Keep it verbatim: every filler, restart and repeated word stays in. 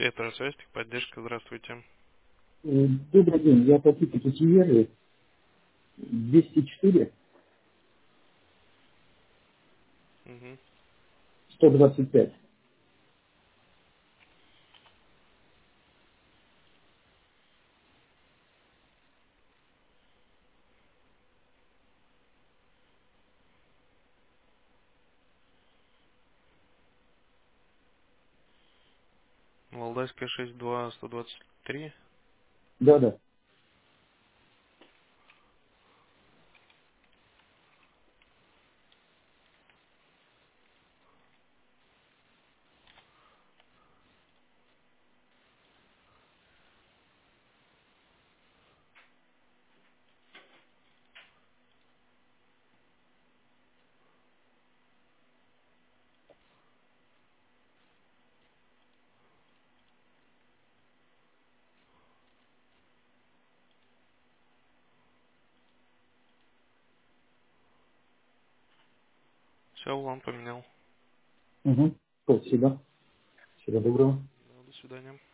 Это связь, поддержка, здравствуйте. Э, Добрый день, я по типу Тутиеры двести четыре Угу. сто двадцать пять. Валдайская шесть два сто двадцать три. Да, да. Все, улан поменял. Угу. Спасибо. Всего доброго. Да, до свидания.